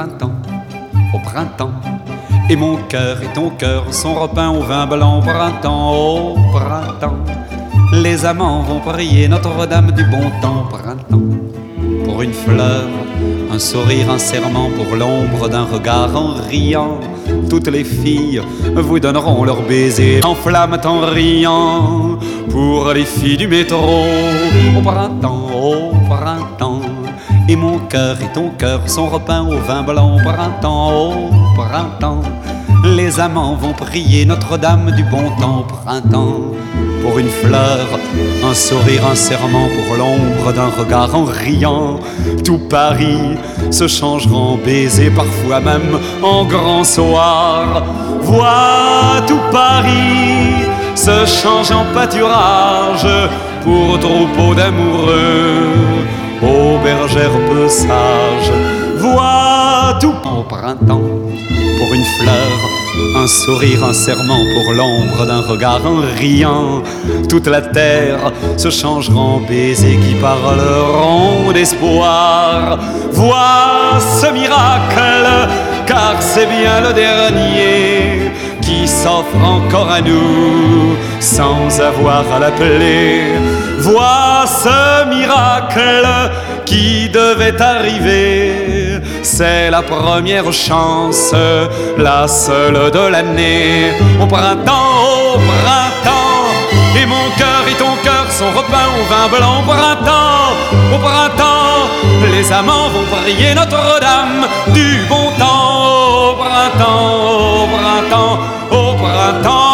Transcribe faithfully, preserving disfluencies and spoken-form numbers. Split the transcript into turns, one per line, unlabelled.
printemps, au printemps. Et mon cœur et ton cœur sont repeints au vin blanc. Au printemps, au printemps, les amants vont prier Notre-Dame du bon temps. Au printemps, pour une fleur, un sourire, un serment, pour l'ombre d'un regard en riant. Toutes les filles vous donneront leur baiser en flammes en riant. Pour les filles du métro, au printemps, au printemps. Et mon cœur et ton cœur sont repeints au vin blanc. Au printemps, au printemps, les amants vont prier Notre-Dame du bon temps. Au printemps, pour une fleur, un sourire, un serment, pour l'ombre d'un regard en riant. Tout Paris se changera en baiser, parfois même en grand soir. Vois tout Paris se change en pâturage pour troupeau d'amoureux, aux bergères peu sages. Vois tout au printemps, pour une fleur, un sourire, un serment, pour l'ombre d'un regard en riant. Toute la terre se changera en baisers qui parleront d'espoir. Vois ce miracle, car c'est bien le dernier qui s'offre encore à nous sans avoir à l'appeler. Vois ce miracle qui devait arriver, c'est la première chance, la seule de l'année. Au printemps, au printemps, et mon cœur et ton cœur sont repeints au vin blanc. Au printemps, au printemps, les amants vont prier Notre-Dame du bon temps. Au printemps, au printemps, au printemps.